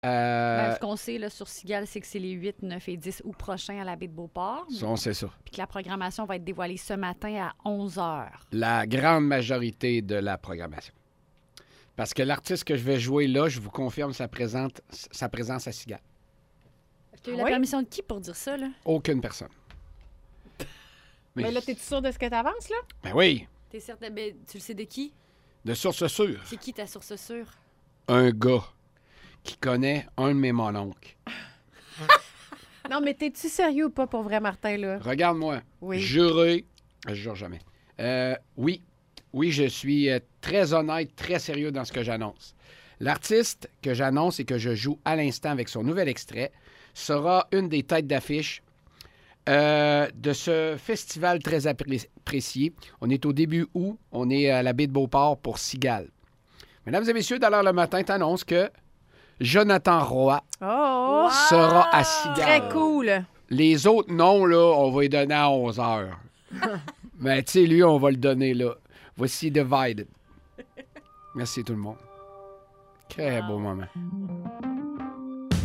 Ce qu'on sait là, sur Cigale, c'est que c'est les 8, 9 et 10 août prochains à la baie de Beauport. On sait ça. Puis que la programmation va être dévoilée ce matin à 11 h. La grande majorité de la programmation. Parce que l'artiste que je vais jouer là, je vous confirme sa présence à Cigale. Tu as eu la permission de qui pour dire ça, là? Aucune personne. Mais là, t'es-tu sûr de ce que t'avances, là? Ben oui, T'es certain? Ben, tu le sais de qui? de source sûre. C'est qui ta source sûre? Un gars qui connaît un de mes mononcles. Non, mais t'es-tu sérieux ou pas pour vrai, Martin, là? Regarde-moi. Oui. Juré. Je jure jamais. Oui. Oui, je suis très honnête, très sérieux dans ce que j'annonce. L'artiste que j'annonce et que je joue à l'instant avec son nouvel extrait sera une des têtes d'affiche de ce festival très apprécié. On est au début août. On est à la baie de Beauport pour Cigale. Mesdames et messieurs, dans l'heure le matin, t'annonce que Jonathan Roy Oh! sera à Cigale. Très cool. Les autres noms, là, on va les donner à 11 heures. Mais tu sais, lui, on va le donner là. Voici Divided. Merci tout le monde. Très beau moment.